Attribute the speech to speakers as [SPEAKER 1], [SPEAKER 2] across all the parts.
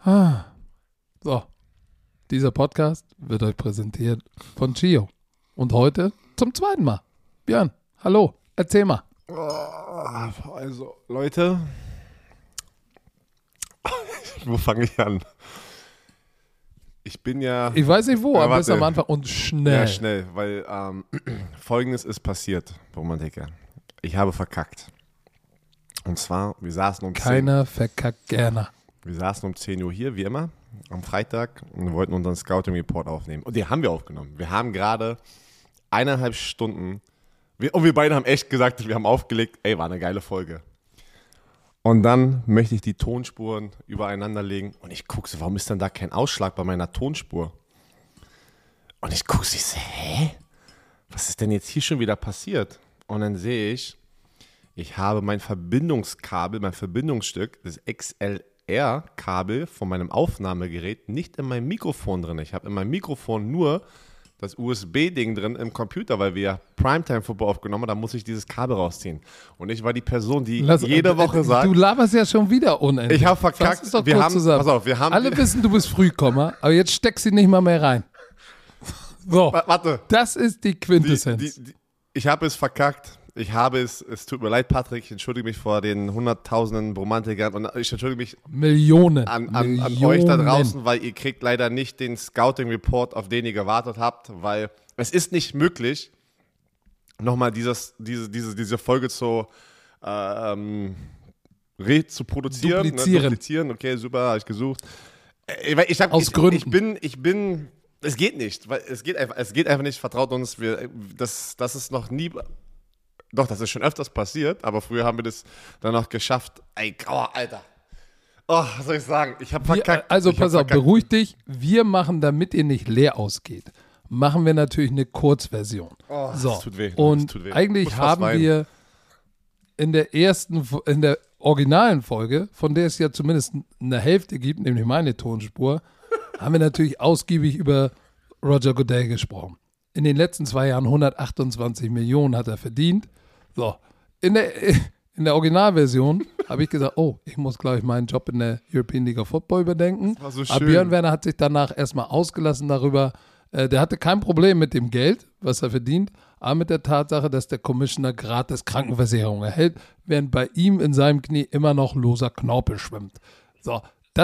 [SPEAKER 1] So, dieser Podcast wird euch präsentiert von Chio. Und heute zum zweiten Mal. Björn, hallo, erzähl mal.
[SPEAKER 2] Also, Leute, wo fange ich an? Ich bin ja...
[SPEAKER 1] Ich weiß nicht wo, aber bis
[SPEAKER 2] warte.
[SPEAKER 1] am Anfang und schnell.
[SPEAKER 2] Ja, schnell, weil Folgendes ist passiert, Romantiker. Ich habe verkackt. Und zwar, wir saßen um
[SPEAKER 1] Keiner verkackt gerne.
[SPEAKER 2] Wir saßen um 10 Uhr hier, wie immer, am Freitag und wollten unseren Scouting-Report aufnehmen. Und den haben wir aufgenommen. Wir haben gerade 1,5 Stunden, und wir beide haben echt gesagt, wir haben aufgelegt, ey, war eine geile Folge. Und dann möchte ich die Tonspuren übereinander legen und ich gucke so, warum ist denn da kein Ausschlag bei meiner Tonspur? Und ich gucke so, ich so, hä? Was ist denn jetzt hier schon wieder passiert? Und dann sehe ich habe mein Verbindungskabel, mein Verbindungsstück, das XLR-Kabel von meinem Aufnahmegerät nicht in meinem Mikrofon drin. Ich habe in meinem Mikrofon nur das USB-Ding drin im Computer, weil wir ja Primetime-Football aufgenommen haben, da muss ich dieses Kabel rausziehen. Und ich war die Person, die jede Woche sagt...
[SPEAKER 1] Du laberst ja schon wieder unendlich.
[SPEAKER 2] Ich habe verkackt.
[SPEAKER 1] Fass es doch kurz zusammen.
[SPEAKER 2] Pass auf, wir haben...
[SPEAKER 1] Alle wissen, du bist Frühkommer, aber jetzt steckst sie nicht mal mehr rein. So,
[SPEAKER 2] warte.
[SPEAKER 1] Das ist die Quintessenz.
[SPEAKER 2] Ich habe es verkackt. Es tut mir leid, Patrick, ich entschuldige mich vor den hunderttausenden Romantikern und ich entschuldige mich
[SPEAKER 1] Millionen
[SPEAKER 2] an euch da draußen, weil ihr kriegt leider nicht den Scouting-Report, auf den ihr gewartet habt, weil es ist nicht möglich, nochmal diese Folge zu produzieren.
[SPEAKER 1] Duplizieren.
[SPEAKER 2] Okay, super, habe ich gesucht.
[SPEAKER 1] Aus Gründen.
[SPEAKER 2] Es geht nicht, weil es geht einfach nicht, vertraut uns, das ist noch nie... Doch, das ist schon öfters passiert, aber früher haben wir das dann noch geschafft. Ey, grauer Alter. Oh, was soll ich sagen? Ich habe verkackt.
[SPEAKER 1] Pass auf, beruhig dich. Wir machen, damit ihr nicht leer ausgeht, machen wir natürlich eine Kurzversion.
[SPEAKER 2] Oh,
[SPEAKER 1] so.
[SPEAKER 2] Das tut weh.
[SPEAKER 1] Und
[SPEAKER 2] tut weh.
[SPEAKER 1] eigentlich haben wir in der originalen Folge, von der es ja zumindest eine Hälfte gibt, nämlich meine Tonspur, haben wir natürlich ausgiebig über Roger Goodell gesprochen. In den letzten 2 Jahren 128 Millionen hat er verdient. So, in der Originalversion habe ich gesagt, ich muss, glaube ich, meinen Job in der European League of Football überdenken.
[SPEAKER 2] Das war so schön.
[SPEAKER 1] Aber Björn Werner hat sich danach erstmal ausgelassen darüber. Der hatte kein Problem mit dem Geld, was er verdient, aber mit der Tatsache, dass der Commissioner gratis Krankenversicherung erhält, während bei ihm in seinem Knie immer noch loser Knorpel schwimmt. So,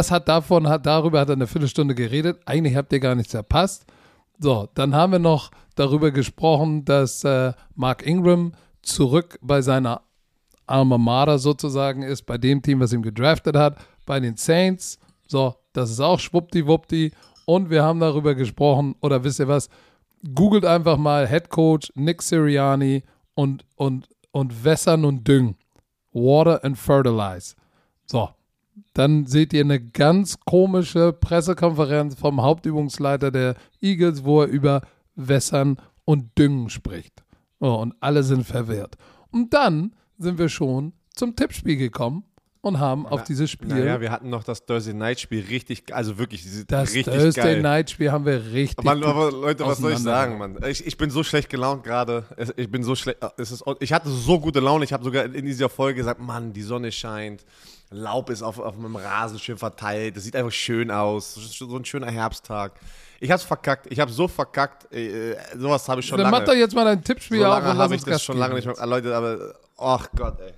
[SPEAKER 1] darüber hat er eine Viertelstunde geredet. Eigentlich habt ihr gar nichts verpasst. So, dann haben wir noch darüber gesprochen, dass Mark Ingram zurück bei seiner Alma Mater sozusagen ist, bei dem Team, was ihn gedraftet hat, bei den Saints. So, das ist auch schwuppdiwuppdi. Und wir haben darüber gesprochen, oder wisst ihr was, googelt einfach mal Head Coach Nick Sirianni und wässern und düngen. Water and fertilize. So, dann seht ihr eine ganz komische Pressekonferenz vom Hauptübungsleiter der Eagles, wo er über Wässern und Düngen spricht. Oh, und alle sind verwirrt. Und dann sind wir schon zum Tippspiel gekommen und haben auf dieses Spiel...
[SPEAKER 2] Naja, wir hatten noch das Thursday Night Spiel richtig, also wirklich,
[SPEAKER 1] das
[SPEAKER 2] richtig
[SPEAKER 1] Thursday
[SPEAKER 2] geil.
[SPEAKER 1] Night Spiel haben wir richtig
[SPEAKER 2] aber Leute, was soll ich sagen, Mann? Ich bin so schlecht gelaunt gerade. Ich bin so schlecht. Ich hatte so gute Laune. Ich habe sogar in dieser Folge gesagt, Mann, die Sonne scheint. Laub ist auf meinem Rasen schön verteilt. Das sieht einfach schön aus. So ein schöner Herbsttag. Ich hab's verkackt. Ich habe so verkackt. Sowas habe ich schon
[SPEAKER 1] Dann
[SPEAKER 2] lange.
[SPEAKER 1] mach doch jetzt mal dein Tippspiel
[SPEAKER 2] so
[SPEAKER 1] auf
[SPEAKER 2] lange
[SPEAKER 1] und lass
[SPEAKER 2] habe
[SPEAKER 1] uns
[SPEAKER 2] ich das schon lange nicht mehr. Leute, aber ach Gott, ey.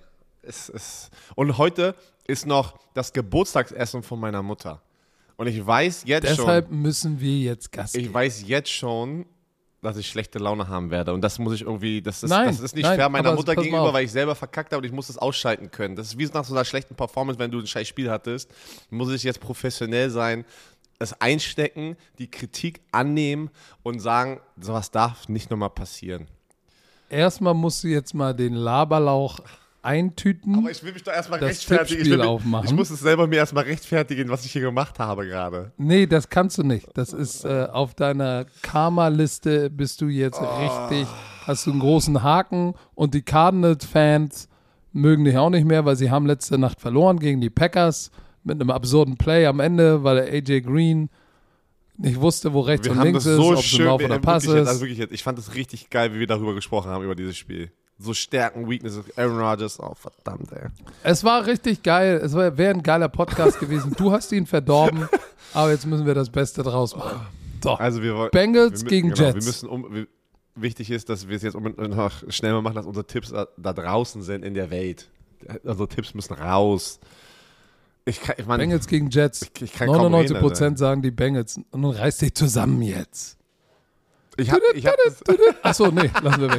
[SPEAKER 2] Und heute ist noch das Geburtstagsessen von meiner Mutter. Und ich weiß jetzt
[SPEAKER 1] Deshalb müssen wir jetzt Gas geben.
[SPEAKER 2] Ich weiß jetzt schon, dass ich schlechte Laune haben werde. Und das muss ich irgendwie, das ist nicht
[SPEAKER 1] nein,
[SPEAKER 2] fair meiner
[SPEAKER 1] aber
[SPEAKER 2] Mutter
[SPEAKER 1] pass mal
[SPEAKER 2] gegenüber,
[SPEAKER 1] auf.
[SPEAKER 2] weil ich selber verkackt habe und ich muss das ausschalten können. Das ist wie nach so einer schlechten Performance, wenn du ein scheiß Spiel hattest. Muss ich jetzt professionell sein, es einstecken, die Kritik annehmen und sagen, sowas darf nicht nochmal passieren.
[SPEAKER 1] Erstmal musst du jetzt mal den Laberlauch eintüten.
[SPEAKER 2] Aber ich will mich doch erstmal
[SPEAKER 1] das
[SPEAKER 2] rechtfertigen.
[SPEAKER 1] Tippspiel aufmachen.
[SPEAKER 2] Ich muss es selber mir erstmal rechtfertigen, was ich hier gemacht habe gerade.
[SPEAKER 1] Nee, das kannst du nicht. Das ist auf deiner Karma-Liste bist du jetzt richtig, hast du einen großen Haken und die Cardinals-Fans mögen dich auch nicht mehr, weil sie haben letzte Nacht verloren gegen die Packers mit einem absurden Play am Ende, weil der AJ Green nicht wusste, wo rechts und links ist, ob es ein Lauf oder Pass ist.
[SPEAKER 2] Ich fand es richtig geil, wie wir darüber gesprochen haben, über dieses Spiel. So Stärken, Weaknesses, Aaron Rodgers, oh verdammt, ey.
[SPEAKER 1] Es war richtig geil. Es wäre ein geiler Podcast gewesen. Du hast ihn verdorben, aber jetzt müssen wir das Beste draus machen. So,
[SPEAKER 2] Also
[SPEAKER 1] Bengals gegen Jets.
[SPEAKER 2] Wir müssen wichtig ist, dass wir es jetzt noch schnell mal machen, dass unsere Tipps da draußen sind in der Welt. Unsere Tipps müssen raus. Ich meine,
[SPEAKER 1] Bengals gegen Jets.
[SPEAKER 2] Ich kann kaum
[SPEAKER 1] 99%
[SPEAKER 2] reden,
[SPEAKER 1] sagen die Bengals. Und nun reiß dich zusammen jetzt.
[SPEAKER 2] ich hab
[SPEAKER 1] Achso, nee, lassen wir weg.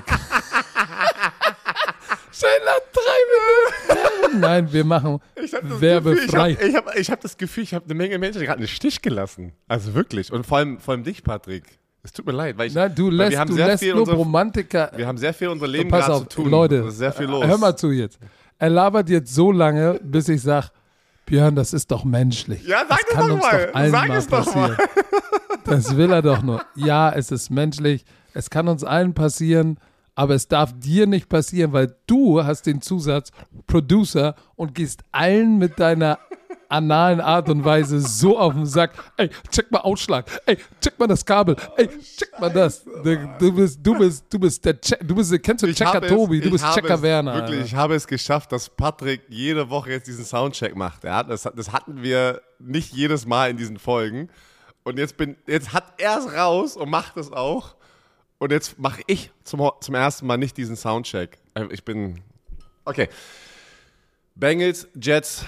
[SPEAKER 1] Schneller 3 Minuten. Nein, wir machen werbefrei.
[SPEAKER 2] Ich hab das Gefühl, ich habe eine Menge Menschen gerade einen Stich gelassen. Also wirklich. Und vor allem dich, Patrick. Es tut mir leid.
[SPEAKER 1] Nein, du lässt nur Romantiker.
[SPEAKER 2] Wir haben sehr viel in unserem Leben
[SPEAKER 1] Pass
[SPEAKER 2] gerade
[SPEAKER 1] auf,
[SPEAKER 2] zu tun.
[SPEAKER 1] Leute,
[SPEAKER 2] Es ist sehr viel los.
[SPEAKER 1] hör mal zu jetzt. Er labert jetzt so lange, bis ich sage, Björn, das ist doch menschlich.
[SPEAKER 2] Ja, sag
[SPEAKER 1] das kann
[SPEAKER 2] doch
[SPEAKER 1] uns
[SPEAKER 2] mal.
[SPEAKER 1] doch allen
[SPEAKER 2] Sag
[SPEAKER 1] mal
[SPEAKER 2] es doch
[SPEAKER 1] passieren. Das will er doch nur. Ja, es ist menschlich. Es kann uns allen passieren, aber es darf dir nicht passieren, weil du hast den Zusatz Producer und gehst allen mit deiner analen Art und Weise so auf den Sack. Ey, check mal Ausschlag. Ey, check mal das Kabel. Ey, check mal das. Du bist der kennst du Checker Tobi? Du bist Checker Werner.
[SPEAKER 2] Wirklich, ich habe es geschafft, dass Patrick jede Woche jetzt diesen Soundcheck macht. Ja, das hatten wir nicht jedes Mal in diesen Folgen. Und jetzt hat er es raus und macht es auch. Und jetzt mache ich zum ersten Mal nicht diesen Soundcheck. Okay. Bengals, Jets.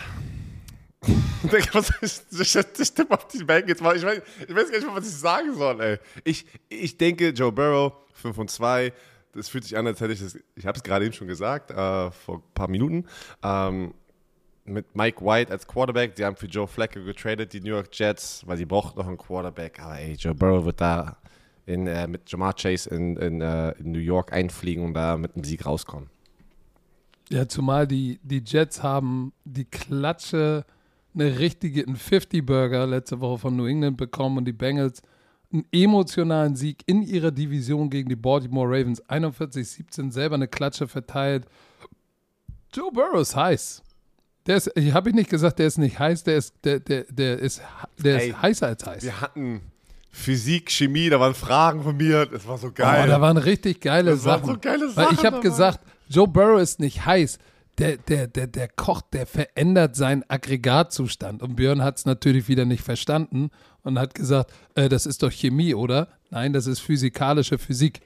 [SPEAKER 2] Was ist das Tipp auf die Bengals? Ich weiß gar nicht mal, was ich sagen soll, ey. Ich denke, Joe Burrow, 5-2. Das fühlt sich an, als hätte ich habe es gerade eben schon gesagt, vor ein paar Minuten. Mit Mike White als Quarterback. Die haben für Joe Flacco getradet, die New York Jets, weil sie braucht noch einen Quarterback. Aber ey, Joe Burrow wird da mit Jamar Chase in New York einfliegen und da mit einem Sieg rauskommen.
[SPEAKER 1] Ja, zumal die Jets haben die Klatsche, einen 50-Burger letzte Woche von New England bekommen und die Bengals einen emotionalen Sieg in ihrer Division gegen die Baltimore Ravens. 41-17, selber eine Klatsche verteilt. Joe Burrow ist heiß. Ich habe nicht gesagt, der ist nicht heiß, der ist heißer als heiß.
[SPEAKER 2] Wir hatten Physik, Chemie, da waren Fragen von mir, das war so geil.
[SPEAKER 1] Oh, da waren richtig geile Sachen. Weil ich habe gesagt, Joe Burrow ist nicht heiß. Der kocht, der verändert seinen Aggregatzustand. Und Björn hat es natürlich wieder nicht verstanden und hat gesagt, das ist doch Chemie, oder? Nein, das ist physikalische Physik.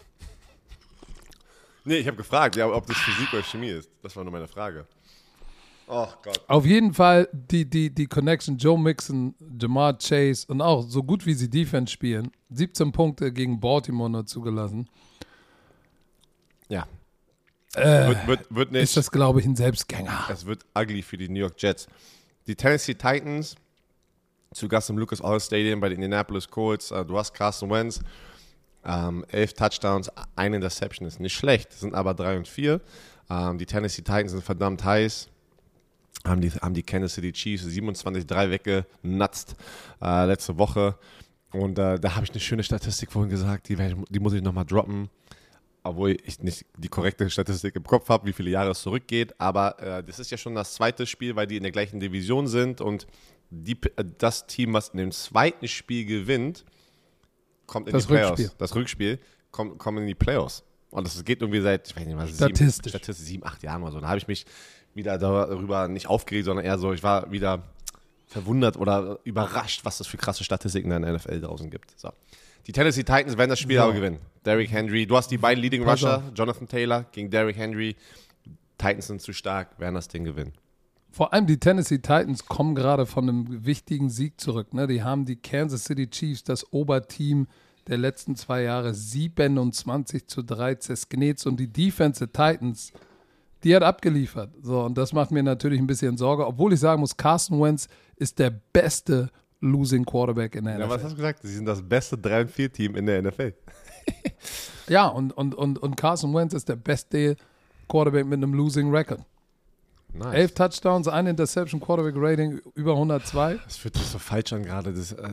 [SPEAKER 2] Nee, ich habe gefragt, ja, ob das Physik oder Chemie ist. Das war nur meine Frage. Oh Gott.
[SPEAKER 1] Auf jeden Fall die Connection, Joe Mixon, Jamar Chase und auch so gut wie sie Defense spielen. 17 Punkte gegen Baltimore nur zugelassen.
[SPEAKER 2] Ja.
[SPEAKER 1] Wird nicht. Ist das, glaube ich, ein Selbstgänger.
[SPEAKER 2] Es wird ugly für die New York Jets. Die Tennessee Titans zu Gast im Lucas Oil Stadium bei den Indianapolis Colts. Du hast Carson Wentz. 11 Touchdowns, 1 Interception ist nicht schlecht. Sind aber 3-4. Die Tennessee Titans sind verdammt heiß. Haben die Kansas City Chiefs 27-3 weggenutzt letzte Woche. Und da habe ich eine schöne Statistik vorhin gesagt, die muss ich nochmal droppen. Obwohl ich nicht die korrekte Statistik im Kopf habe, wie viele Jahre es zurückgeht. Aber das ist ja schon das zweite Spiel, weil die in der gleichen Division sind. Und das Team, was in dem zweiten Spiel gewinnt, kommt in die Playoffs. Das Rückspiel kommt in die Playoffs. Und das geht irgendwie seit, ich weiß nicht was,
[SPEAKER 1] statistisch
[SPEAKER 2] 7, 8 Jahren oder so. Da habe ich mich wieder darüber nicht aufgeregt, sondern eher so, ich war wieder verwundert oder überrascht, was das für krasse Statistiken in der NFL draußen gibt. So. Die Tennessee Titans werden das Spiel aber gewinnen. Derrick Henry, du hast die beiden Leading Rusher, Jonathan Taylor gegen Derrick Henry. Titans sind zu stark, werden das Ding gewinnen.
[SPEAKER 1] Vor allem die Tennessee Titans kommen gerade von einem wichtigen Sieg zurück. Ne? Die haben die Kansas City Chiefs, das Oberteam der letzten 2 Jahre, 27-3 zersknetzt. Und die Defensive Titans, die hat abgeliefert. So, und das macht mir natürlich ein bisschen Sorge. Obwohl ich sagen muss, Carson Wentz ist der beste Losing Quarterback in der NFL.
[SPEAKER 2] Ja, was hast du gesagt? Sie sind das beste 3-4-Team in der NFL.
[SPEAKER 1] Ja, und Carson Wentz ist der beste Quarterback mit einem Losing Record.
[SPEAKER 2] Nice.
[SPEAKER 1] 11 Touchdowns, 1 Interception, Quarterback Rating über 102.
[SPEAKER 2] Das fühlt sich so falsch an gerade.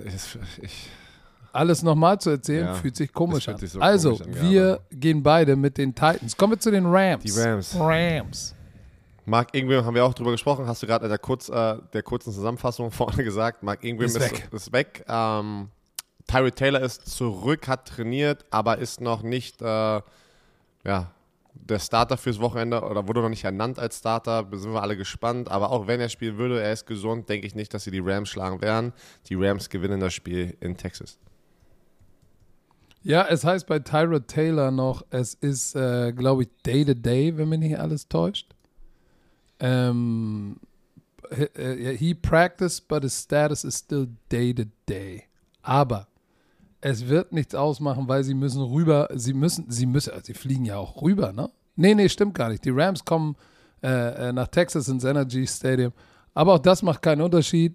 [SPEAKER 1] Alles nochmal zu erzählen, fühlt sich komisch an. So also, komisch an wir gehen beide mit den Titans. Kommen wir zu den Rams.
[SPEAKER 2] Die Rams. Mark Ingram, haben wir auch drüber gesprochen, hast du gerade in der kurzen Zusammenfassung vorne gesagt. Mark Ingram ist weg. Tyrod Taylor ist zurück, hat trainiert, aber ist noch nicht der Starter fürs Wochenende oder wurde noch nicht ernannt als Starter, sind wir alle gespannt. Aber auch wenn er spielen würde, er ist gesund, denke ich nicht, dass sie die Rams schlagen werden. Die Rams gewinnen das Spiel in Texas.
[SPEAKER 1] Ja, es heißt bei Tyrod Taylor noch, es ist, glaube ich, Day-to-Day, wenn mich nicht alles täuscht. He practiced, but his status is still Day-to-Day. Aber es wird nichts ausmachen, weil sie müssen rüber, sie fliegen ja auch rüber, ne? Nee, stimmt gar nicht. Die Rams kommen nach Texas ins Energy Stadium. Aber auch das macht keinen Unterschied.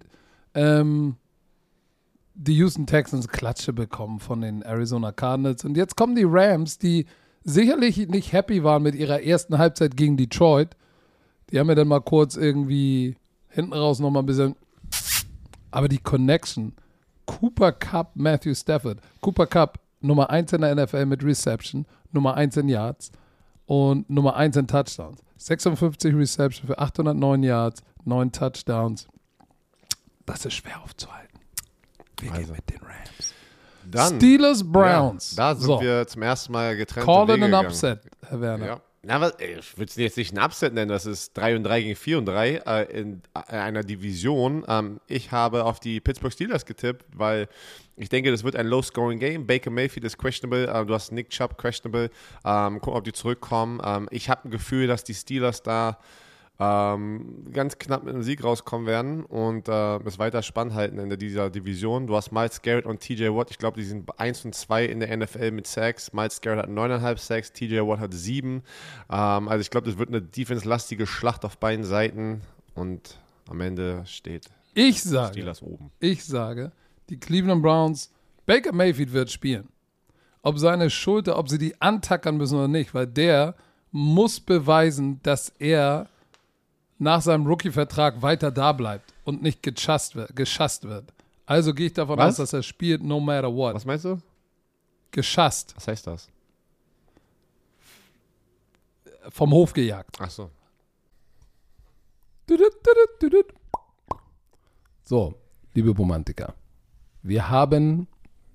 [SPEAKER 1] Die Houston Texans Klatsche bekommen von den Arizona Cardinals. Und jetzt kommen die Rams, die sicherlich nicht happy waren mit ihrer ersten Halbzeit gegen Detroit. Die haben ja dann mal kurz irgendwie hinten raus nochmal ein bisschen. Aber die Connection, Cooper Kupp, Matthew Stafford. Cooper Kupp, Nummer 1 in der NFL mit Reception, Nummer 1 in Yards und Nummer 1 in Touchdowns. 56 Reception für 809 Yards, 9 Touchdowns. Das ist schwer aufzuhalten. Wir gehen mit den Rams.
[SPEAKER 2] Dann,
[SPEAKER 1] Steelers, Browns.
[SPEAKER 2] Ja, da sind wir zum ersten Mal getrennt.
[SPEAKER 1] Call in an Upset, Herr Werner.
[SPEAKER 2] Ja. Na, ich würde es jetzt nicht ein Upset nennen, das ist 3-3 gegen 4-3 in einer Division. Ich habe auf die Pittsburgh Steelers getippt, weil ich denke, das wird ein Low-Scoring-Game. Baker Mayfield ist questionable, du hast Nick Chubb questionable. Gucken, ob die zurückkommen. Ich habe ein Gefühl, dass die Steelers da ganz knapp mit einem Sieg rauskommen werden und es weiter spannend halten in dieser Division. Du hast Myles Garrett und TJ Watt. Ich glaube, die sind 1 und 2 in der NFL mit Sacks. Myles Garrett hat 9,5 Sacks, TJ Watt hat 7. Also ich glaube, das wird eine defense-lastige Schlacht auf beiden Seiten und am Ende steht Steelers oben.
[SPEAKER 1] Ich sage, die Cleveland Browns, Baker Mayfield wird spielen. Ob seine Schulter, ob sie die antackern müssen oder nicht, weil der muss beweisen, dass er nach seinem Rookie-Vertrag weiter da bleibt und nicht geschasst wird. Also gehe ich davon aus, dass er spielt no matter what.
[SPEAKER 2] Was meinst du?
[SPEAKER 1] Geschasst.
[SPEAKER 2] Was heißt das?
[SPEAKER 1] Vom Hof gejagt.
[SPEAKER 2] Ach so.
[SPEAKER 1] So, liebe Romantiker, wir haben,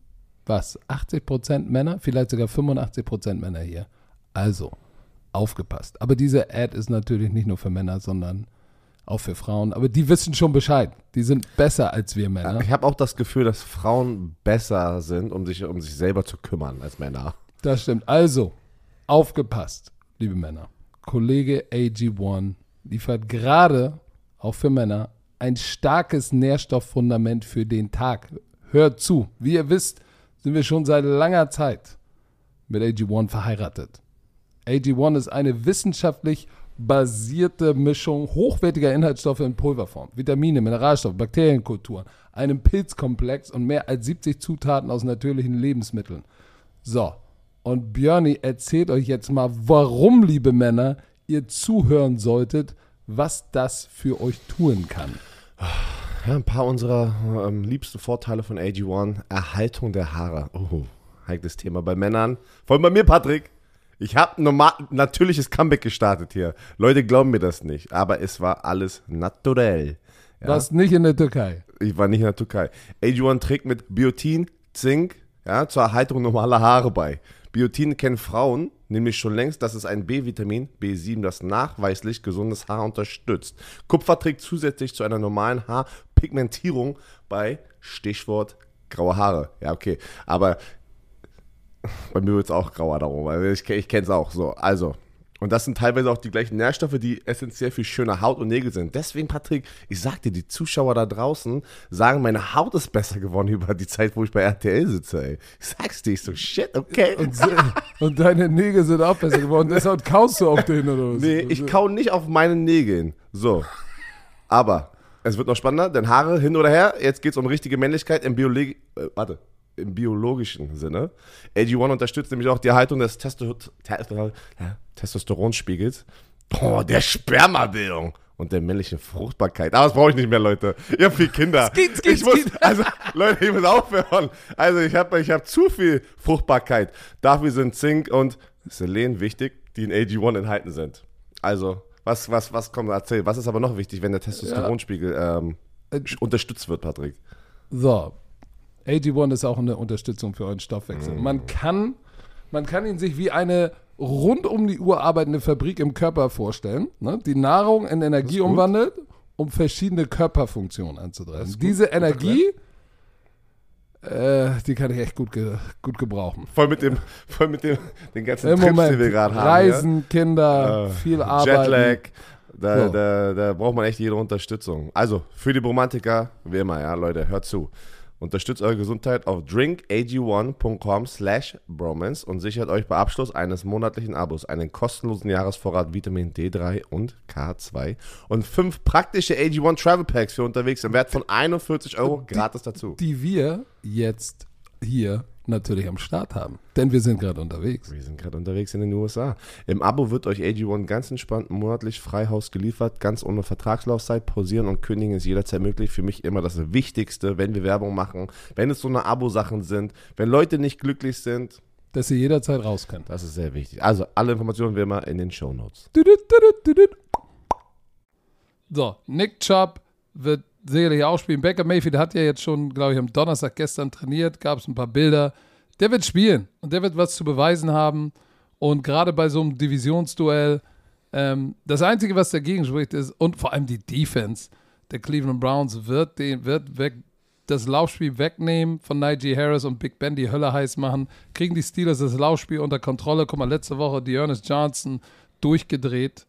[SPEAKER 1] 80% Männer, vielleicht sogar 85% Männer hier. Also, aufgepasst. Aber diese Ad ist natürlich nicht nur für Männer, sondern auch für Frauen. Aber die wissen schon Bescheid. Die sind besser als wir Männer.
[SPEAKER 2] Ich habe auch das Gefühl, dass Frauen besser sind, um sich selber zu kümmern als Männer.
[SPEAKER 1] Das stimmt. Also, aufgepasst, liebe Männer. Kollege AG1 liefert gerade, auch für Männer, ein starkes Nährstofffundament für den Tag. Hört zu. Wie ihr wisst, sind wir schon seit langer Zeit mit AG1 verheiratet. AG1 ist eine wissenschaftlich basierte Mischung hochwertiger Inhaltsstoffe in Pulverform, Vitamine, Mineralstoffe, Bakterienkulturen, einem Pilzkomplex und mehr als 70 Zutaten aus natürlichen Lebensmitteln. So, und Björni erzählt euch jetzt mal, warum, liebe Männer, ihr zuhören solltet, was das für euch tun kann.
[SPEAKER 2] Ja, ein paar unserer liebsten Vorteile von AG1. Erhaltung der Haare. Oh, heikles Thema bei Männern. Vor allem bei mir, Patrick. Ich habe natürliches Comeback gestartet hier. Leute glauben mir das nicht, aber es war alles naturell. Ja?
[SPEAKER 1] Warst nicht in der Türkei?
[SPEAKER 2] Ich war nicht in der Türkei. AG1 trägt mit Biotin, Zink, ja, zur Erhaltung normaler Haare bei. Biotin kennen Frauen nämlich schon längst, das ist ein B-Vitamin, B7, das nachweislich gesundes Haar unterstützt. Kupfer trägt zusätzlich zu einer normalen Haarpigmentierung bei, Stichwort, graue Haare. Ja, okay, aber bei mir wird es auch grauer darum, weil ich kenne es auch so. Also, und das sind teilweise auch die gleichen Nährstoffe, die essentiell für schöne Haut und Nägel sind. Deswegen, Patrick, ich sag dir, die Zuschauer da draußen sagen, meine Haut ist besser geworden über die Zeit, wo ich bei RTL sitze, ey. Ich sag's dir, ich so, shit, okay.
[SPEAKER 1] Und deine Nägel sind auch besser geworden. Deshalb kaust du auf denen oder was?
[SPEAKER 2] Nee, ich kau nicht auf meinen Nägeln. So. Aber es wird noch spannender, denn Haare hin oder her, jetzt geht's um richtige Männlichkeit im biologischen Sinne. AG1 unterstützt nämlich auch die Erhaltung des Testosteronspiegels, der Spermabildung und der männlichen Fruchtbarkeit. Aber das brauche ich nicht mehr, Leute. Ich habe 4 Kinder. Leute, ich muss aufhören. Also ich hab zu viel Fruchtbarkeit. Dafür sind Zink und Selen wichtig, die in AG1 enthalten sind. Also, was kommt, erzähl. Was ist aber noch wichtig, wenn der Testosteronspiegel unterstützt wird, Patrick?
[SPEAKER 1] So, AG1 ist auch eine Unterstützung für euren Stoffwechsel. Man kann ihn sich wie eine rund um die Uhr arbeitende Fabrik im Körper vorstellen, ne, die Nahrung in Energie umwandelt, um verschiedene Körperfunktionen anzutreiben. Diese Energie, die kann ich echt gut gebrauchen.
[SPEAKER 2] Voll mit den ganzen Trips, die wir gerade haben.
[SPEAKER 1] Reisen, Kinder, viel Arbeit.
[SPEAKER 2] Jetlag, da braucht man echt jede Unterstützung. Also, für die Bromantiker, wie immer, ja, Leute, hört zu. Unterstützt eure Gesundheit auf drinkag1.com/bromance und sichert euch bei Abschluss eines monatlichen Abos einen kostenlosen Jahresvorrat Vitamin D3 und K2 und 5 praktische AG1 Travel Packs für unterwegs im Wert von 41 € gratis dazu.
[SPEAKER 1] Die wir jetzt hier natürlich am Start haben, denn wir sind gerade unterwegs.
[SPEAKER 2] Wir sind gerade unterwegs in den USA. Im Abo wird euch AG1 ganz entspannt monatlich Freihaus geliefert, ganz ohne Vertragslaufzeit. Pausieren und kündigen ist jederzeit möglich. Für mich immer das Wichtigste, wenn wir Werbung machen, wenn es so eine Abo-Sachen sind, wenn Leute nicht glücklich sind.
[SPEAKER 1] Dass sie jederzeit raus können.
[SPEAKER 2] Das ist sehr wichtig. Also alle Informationen wie immer in den Shownotes.
[SPEAKER 1] So, Nick Chubb wird sicherlich auch spielen. Baker Mayfield hat ja jetzt schon, glaube ich, am Donnerstag gestern trainiert, gab es ein paar Bilder. Der wird spielen und der wird was zu beweisen haben. Und gerade bei so einem Divisionsduell, das Einzige, was dagegen spricht, ist, und vor allem die Defense der Cleveland Browns wird das Laufspiel wegnehmen von Najee Harris und Big Ben die Hölle heiß machen. Kriegen die Steelers das Laufspiel unter Kontrolle. Guck mal, letzte Woche D'Ernest Johnson durchgedreht.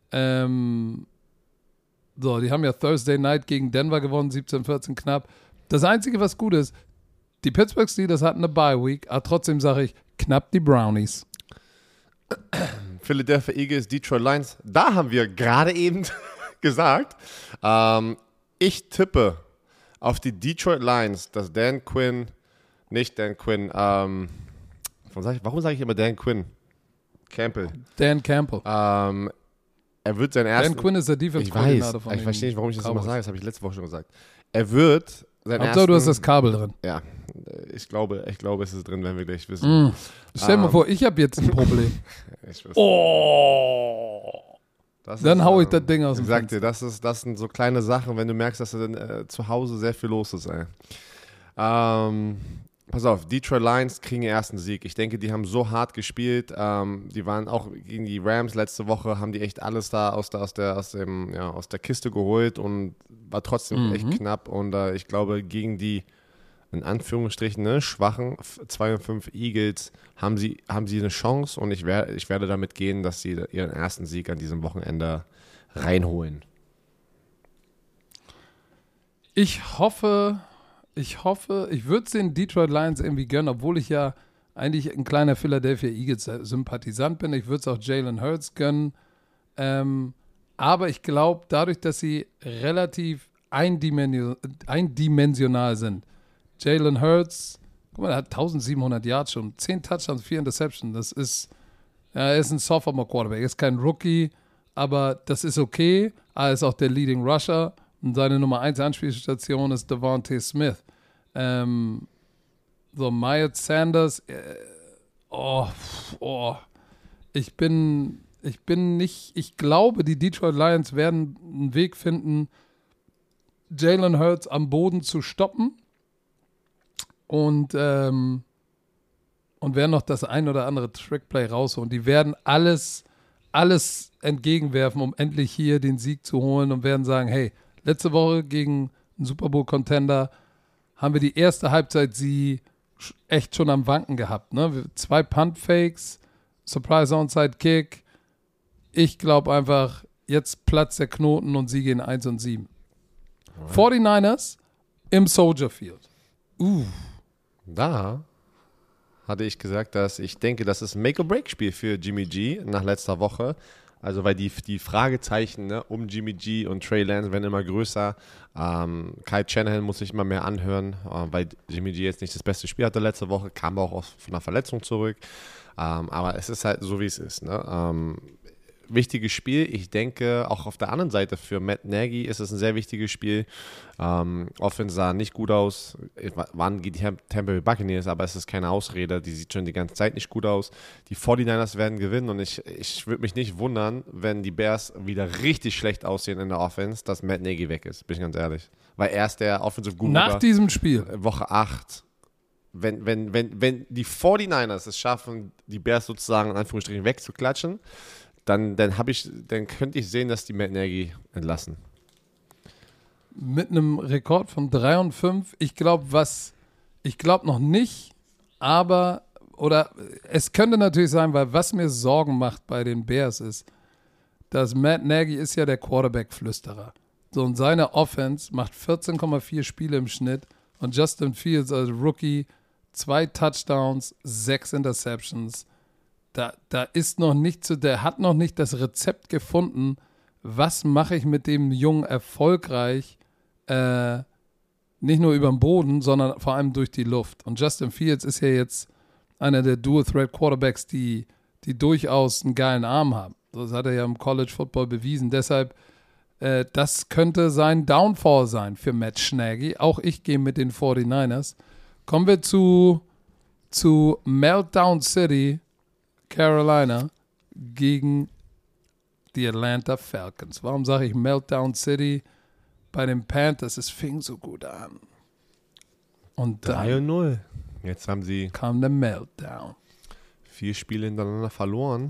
[SPEAKER 1] So, die haben ja Thursday Night gegen Denver gewonnen, 17-14 knapp. Das Einzige, was gut ist, die Pittsburgh Steelers hatten eine Bye-Week, aber trotzdem sage ich, knapp die Brownies.
[SPEAKER 2] Philadelphia Eagles, Detroit Lions, da haben wir gerade eben gesagt, ich tippe auf die Detroit Lions, dass warum sage ich immer Dan Quinn?
[SPEAKER 1] Dan Campbell.
[SPEAKER 2] Er wird seinen ersten...
[SPEAKER 1] Dan Quinn ist der Defense-Koordinator von
[SPEAKER 2] Ich verstehe nicht, warum ich das immer
[SPEAKER 1] Cowboys.
[SPEAKER 2] sage. Das habe ich letzte Woche schon gesagt. Er wird seinen ersten...
[SPEAKER 1] Hauptsache, du hast das Kabel drin.
[SPEAKER 2] Ja, ich glaube, es ist drin, wenn wir gleich wissen.
[SPEAKER 1] Stell dir mal vor, ich habe jetzt ein Problem. Dann hau ich das Ding aus dem
[SPEAKER 2] Ich sag
[SPEAKER 1] Fenster.
[SPEAKER 2] dir, das sind so kleine Sachen, wenn du merkst, dass dann zu Hause sehr viel los ist. Ey. Pass auf, Detroit Lions kriegen ihren ersten Sieg. Ich denke, die haben so hart gespielt. Die waren auch gegen die Rams letzte Woche, haben die echt alles da aus der Kiste geholt und war trotzdem echt knapp. Und ich glaube, gegen die, in Anführungsstrichen, schwachen 2-5 Eagles haben sie eine Chance und ich werde damit gehen, dass sie ihren ersten Sieg an diesem Wochenende reinholen.
[SPEAKER 1] Ich hoffe, ich würde es den Detroit Lions irgendwie gönnen, obwohl ich ja eigentlich ein kleiner Philadelphia Eagles-Sympathisant bin. Ich würde es auch Jalen Hurts gönnen. Aber ich glaube, dadurch, dass sie relativ eindimensional sind, Jalen Hurts, guck mal, er hat 1700 Yards schon, 10 Touchdowns, 4 Interceptions. Er ist ein Sophomore-Quarterback, er ist kein Rookie, aber das ist okay. Er ist auch der Leading Rusher. Und seine Nummer 1 Anspielstation ist Devontae Smith. Miles Sanders, ich glaube, die Detroit Lions werden einen Weg finden, Jalen Hurts am Boden zu stoppen und werden noch das ein oder andere Trickplay rausholen. Die werden alles entgegenwerfen, um endlich hier den Sieg zu holen und werden sagen, hey, letzte Woche gegen einen Super Bowl-Contender haben wir die erste Halbzeit sie echt schon am Wanken gehabt. Ne? 2 Punt-Fakes, Surprise Onside Kick. Ich glaube einfach, jetzt platzt der Knoten und sie gehen 1-7. Right. 49ers im Soldier Field.
[SPEAKER 2] Da hatte ich gesagt, dass ich denke, das ist ein Make-or-Break-Spiel für Jimmy G nach letzter Woche. Also weil die Fragezeichen um Jimmy G und Trey Lance werden immer größer. Kyle Shanahan muss sich immer mehr anhören, weil Jimmy G jetzt nicht das beste Spiel hatte letzte Woche, kam auch von einer Verletzung zurück. Aber es ist halt so, wie es ist. Ne? Wichtiges Spiel. Ich denke, auch auf der anderen Seite für Matt Nagy ist es ein sehr wichtiges Spiel. Offense sah nicht gut aus. Waren die Tampa Bay Buccaneers, aber es ist keine Ausrede. Die sieht schon die ganze Zeit nicht gut aus. Die 49ers werden gewinnen und ich würde mich nicht wundern, wenn die Bears wieder richtig schlecht aussehen in der Offense, dass Matt Nagy weg ist, bin ich ganz ehrlich. Weil er ist der Offensive Guru
[SPEAKER 1] nach diesem Spiel.
[SPEAKER 2] Woche 8. wenn die 49ers es schaffen, die Bears sozusagen in Anführungsstrichen wegzuklatschen, dann könnte ich sehen, dass die Matt Nagy entlassen.
[SPEAKER 1] Mit einem Rekord von 3-5. Ich glaube noch nicht, aber, oder es könnte natürlich sein, weil was mir Sorgen macht bei den Bears ist, dass Matt Nagy ist ja der Quarterback-Flüsterer. So, und seine Offense macht 14,4 Spiele im Schnitt und Justin Fields als Rookie 2 Touchdowns, 6 Interceptions. Da ist noch nicht der hat noch nicht das Rezept gefunden, was mache ich mit dem Jungen erfolgreich, nicht nur über den Boden, sondern vor allem durch die Luft. Und Justin Fields ist ja jetzt einer der Dual-Threat-Quarterbacks, die durchaus einen geilen Arm haben. Das hat er ja im College Football bewiesen. Deshalb, das könnte sein Downfall sein für Matt Nagy. Auch ich gehe mit den 49ers. Kommen wir zu Meltdown City, Carolina, gegen die Atlanta Falcons. Warum sage ich Meltdown City? Bei den Panthers, es fing so gut an. Und
[SPEAKER 2] 3-0. Jetzt haben sie
[SPEAKER 1] kam der Meltdown.
[SPEAKER 2] 4 Spiele hintereinander verloren.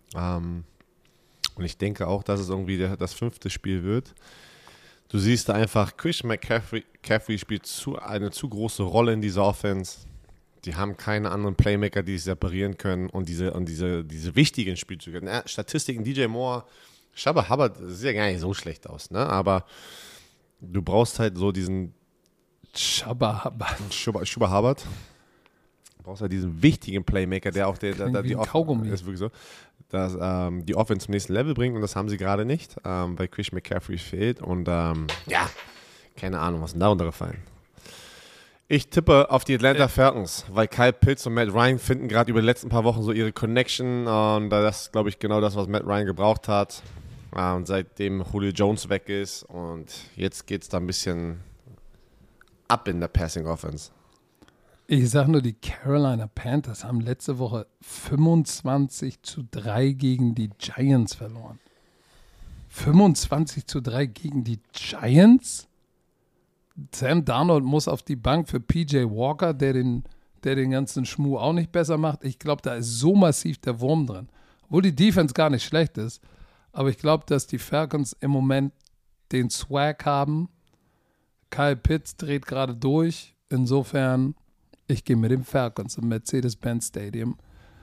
[SPEAKER 2] Und ich denke auch, dass es irgendwie das 5. Spiel wird. Du siehst da einfach, Christian McCaffrey spielt eine zu große Rolle in dieser Offense. Die haben keine anderen Playmaker, die sich separieren können und diese wichtigen Spielzüge. Statistiken, DJ Moore, Shabba Hubbard, das sieht ja gar nicht so schlecht aus, ne? Aber du brauchst halt so diesen
[SPEAKER 1] Shabba
[SPEAKER 2] Hubbard. Du brauchst halt diesen wichtigen Playmaker, der auch die
[SPEAKER 1] Kaugummi.
[SPEAKER 2] ist wirklich so, dass die Offense zum nächsten Level bringt und das haben sie gerade nicht, weil Christian McCaffrey fehlt und keine Ahnung, was ist denn da runtergefallen? Ich tippe auf die Atlanta Falcons, weil Kyle Pitts und Matt Ryan finden gerade über die letzten paar Wochen so ihre Connection und das ist, glaube ich, genau das, was Matt Ryan gebraucht hat. Und seitdem Julio Jones weg ist und jetzt geht es da ein bisschen ab in der Passing Offense.
[SPEAKER 1] Ich sage nur, die Carolina Panthers haben letzte Woche 25-3 gegen die Giants verloren. 25-3 gegen die Giants? Sam Darnold muss auf die Bank für PJ Walker, der den ganzen Schmuh auch nicht besser macht. Ich glaube, da ist so massiv der Wurm drin. Obwohl die Defense gar nicht schlecht ist. Aber ich glaube, dass die Falcons im Moment den Swag haben. Kyle Pitts dreht gerade durch. Insofern, ich gehe mit den Falcons im Mercedes-Benz Stadium.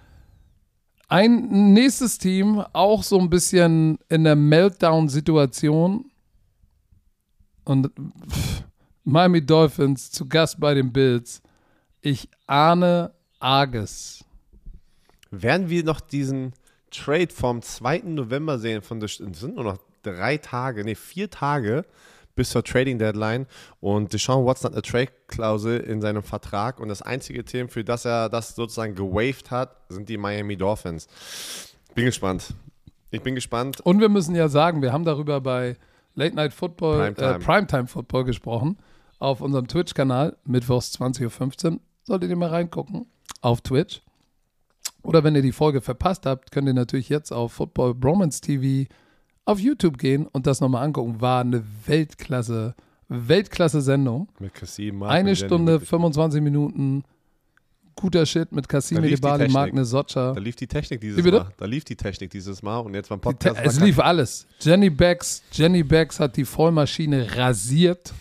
[SPEAKER 1] Ein nächstes Team, auch so ein bisschen in der Meltdown-Situation. Und Miami Dolphins zu Gast bei den Bills. Ich ahne Arges.
[SPEAKER 2] Werden wir noch diesen Trade vom 2. November sehen? Es sind nur noch 4 Tage bis zur Trading Deadline und Deshaun Watson hat eine Trade-Klausel in seinem Vertrag und das einzige Team, für das er das sozusagen gewaved hat, sind die Miami Dolphins. Ich bin gespannt.
[SPEAKER 1] Und wir müssen ja sagen, wir haben darüber bei Late Night Football, Primetime Football gesprochen, auf unserem Twitch-Kanal, mittwochs 20.15 Uhr. Solltet ihr mal reingucken, auf Twitch. Oder wenn ihr die Folge verpasst habt, könnt ihr natürlich jetzt auf Football Bromance TV auf YouTube gehen und das nochmal angucken. War eine Weltklasse-Sendung.
[SPEAKER 2] Mit Kassim,
[SPEAKER 1] 1 Stunde, 25 Minuten. Guter Shit mit Kassim Edebali, Magne Socha.
[SPEAKER 2] Da lief die Technik dieses Mal und jetzt beim Podcast.
[SPEAKER 1] Es lief alles. Jenny Becks hat die Vollmaschine rasiert.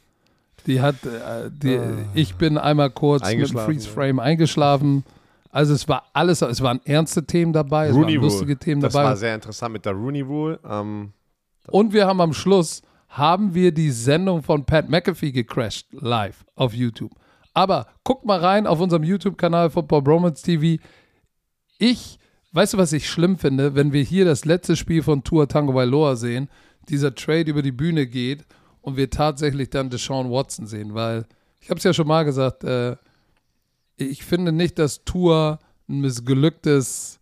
[SPEAKER 1] Ich bin einmal kurz mit dem Freeze-Frame eingeschlafen. Also es war alles, es waren ernste Themen dabei, es waren lustige Themen dabei.
[SPEAKER 2] Das war sehr interessant mit der Rooney Rule.
[SPEAKER 1] Und wir haben am Schluss, die Sendung von Pat McAfee gecrashed, live auf YouTube. Aber guckt mal rein auf unserem YouTube-Kanal Football Bromance TV. Weißt du, was ich schlimm finde, wenn wir hier das letzte Spiel von Tua Tagovailoa sehen, dieser Trade über die Bühne geht und wir tatsächlich dann Deshaun Watson sehen, weil, ich habe es ja schon mal gesagt, ich finde nicht, dass Tua ein missglücktes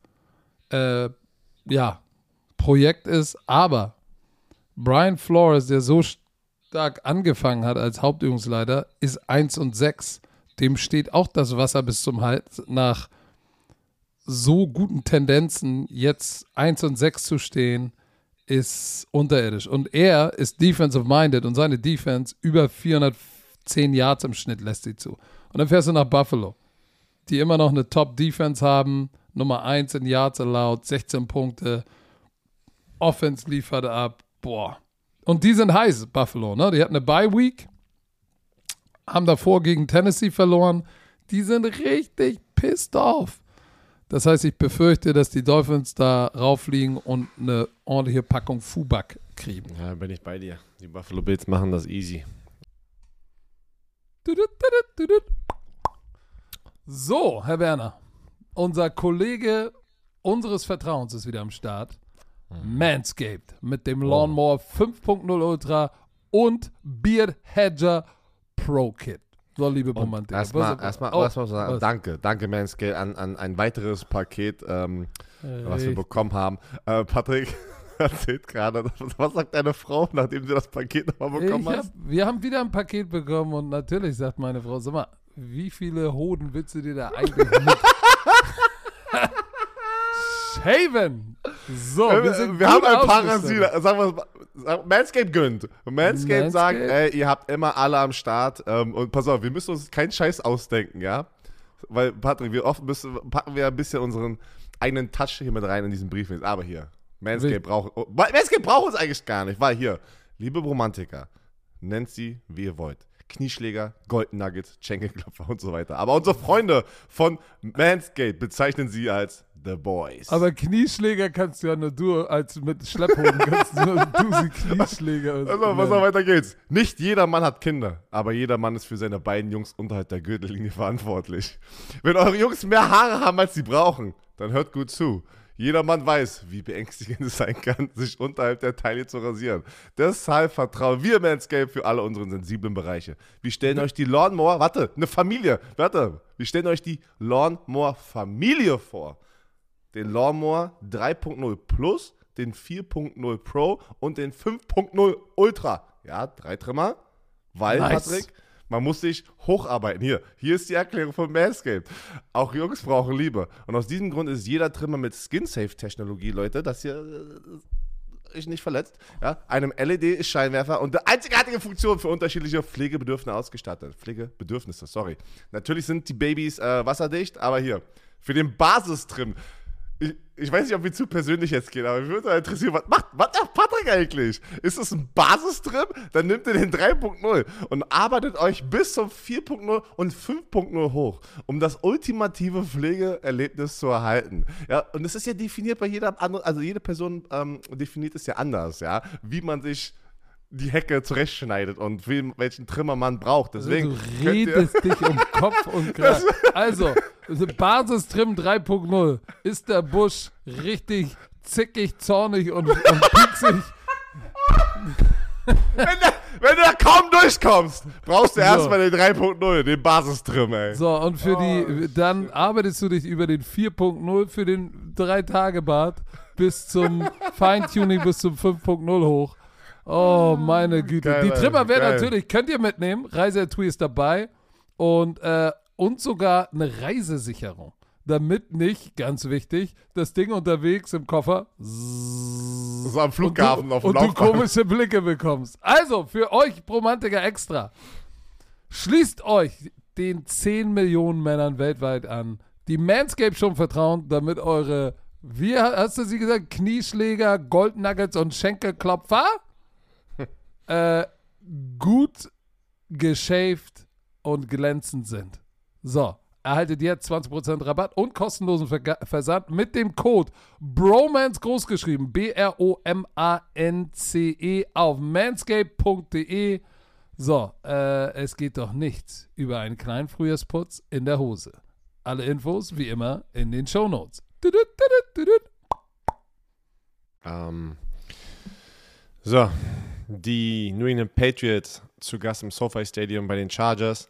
[SPEAKER 1] Projekt ist, aber Brian Flores, der so stark angefangen hat als Hauptübungsleiter, ist 1-6. Dem steht auch das Wasser bis zum Hals. Nach so guten Tendenzen jetzt 1-6 zu stehen, ist unterirdisch. Und er ist defensive-minded und seine Defense über 400 10 Yards im Schnitt lässt sie zu. Und dann fährst du nach Buffalo, die immer noch eine Top-Defense haben, Nummer 1 in Yards allowed, 16 Punkte, Offense liefert ab, boah. Und die sind heiß, Buffalo, ne? Die hatten eine Bye-Week, haben davor gegen Tennessee verloren. Die sind richtig pissed off. Das heißt, ich befürchte, dass die Dolphins da rauffliegen und eine ordentliche Packung Fuback kriegen.
[SPEAKER 2] Ja, bin ich bei dir. Die Buffalo Bills machen das easy.
[SPEAKER 1] So, Herr Werner, unser Kollege unseres Vertrauens ist wieder am Start. Manscaped mit dem Lawnmower 5.0 Ultra und Beard Hedger Pro Kit. So, liebe Romantiker.
[SPEAKER 2] Erstmal sagen, danke Manscaped an ein weiteres Paket, was wir bekommen haben. Patrick erzählt gerade, was sagt deine Frau, nachdem sie das Paket nochmal bekommen hat?
[SPEAKER 1] Wir haben wieder ein Paket bekommen und natürlich sagt meine Frau, sag mal, wie viele Hoden willst du dir da eigentlich mit shaven? So,
[SPEAKER 2] wir haben ein Parasite. Sagen wir, Manscaped gönnt. Manscaped sagt, ey, ihr habt immer alle am Start. Und pass auf, wir müssen uns keinen Scheiß ausdenken, ja? Weil, Patrick, packen wir ein bisschen unseren eigenen Touch hier mit rein in diesen Brief. Aber hier, Manscaped braucht uns eigentlich gar nicht, weil hier, liebe Romantiker, nennt sie, wie ihr wollt. Knieschläger, Golden Nuggets, Schenkelklopfer und so weiter. Aber unsere Freunde von Manscaped bezeichnen sie als The Boys.
[SPEAKER 1] Aber Knieschläger kannst du ja nur du, als mit Schlepphoden kannst du nur du sie Knieschläger.
[SPEAKER 2] Also, was noch weiter geht's. Nicht jeder Mann hat Kinder, aber jeder Mann ist für seine beiden Jungs unterhalb der Gürtellinie verantwortlich. Wenn eure Jungs mehr Haare haben, als sie brauchen, dann hört gut zu. Jeder Mann weiß, wie beängstigend es sein kann, sich unterhalb der Taille zu rasieren. Deshalb vertrauen wir Manscaped für alle unsere sensiblen Bereiche. Wir stellen euch die Lawnmower, wir stellen euch die Lawnmower-Familie vor. Den Lawnmower 3.0 Plus, den 4.0 Pro und den 5.0 Ultra. Ja, 3 Trimmer, weil, nice. Patrick, man muss sich hocharbeiten. Hier ist die Erklärung von Manscaped. Auch Jungs brauchen Liebe. Und aus diesem Grund ist jeder Trimmer mit Skin-Safe-Technologie, Leute, das hier ist nicht verletzt, ja, einem LED-Scheinwerfer und eine einzigartige Funktion für unterschiedliche Pflegebedürfnisse ausgestattet. Natürlich sind die Babys wasserdicht, aber hier, für den Basistrim. Ich weiß nicht, ob wir zu persönlich jetzt gehen, aber mich würde interessieren, was macht Patrick eigentlich? Ist das ein Basistrim? Dann nimmt ihr den 3.0 und arbeitet euch bis zum 4.0 und 5.0 hoch, um das ultimative Pflegeerlebnis zu erhalten. Ja, und es ist ja definiert bei jeder anderen, also jede Person definiert es ja anders, ja, wie man sich die Hecke zurechtschneidet und welchen Trimmer man braucht. Deswegen
[SPEAKER 1] du redest dich um Kopf und Kragen. Also, Basistrim 3.0. Ist der Busch richtig zickig, zornig und pieksig?
[SPEAKER 2] Wenn du da kaum durchkommst, brauchst du erstmal den 3.0, den Basistrim, ey.
[SPEAKER 1] So, und dann arbeitest du dich über den 4.0 für den 3-Tage-Bad bis zum Feintuning bis zum 5.0 hoch. Oh, meine Güte. Geil, die Trimmer werden natürlich, könnt ihr mitnehmen. Reiseetui ist dabei. Und sogar eine Reisesicherung. Damit nicht, ganz wichtig, das Ding unterwegs im Koffer
[SPEAKER 2] so am Flughafen auf dem
[SPEAKER 1] und du komische Blicke bekommst. Also, für euch Romantiker extra. Schließt euch den 10 Millionen Männern weltweit an, die Manscaped schon vertrauen, damit eure, wie hast du sie gesagt, Knieschläger, Gold Nuggets und Schenkelklopfer gut geschäft und glänzend sind. So, erhaltet jetzt 20% Rabatt und kostenlosen Versand mit dem Code BROMANCE großgeschrieben, BROMANCE auf manscaped.de. So, es geht doch nichts über einen kleinen Frühjahrsputz in der Hose. Alle Infos wie immer in den Shownotes.
[SPEAKER 2] So, die New England Patriots zu Gast im SoFi Stadium bei den Chargers.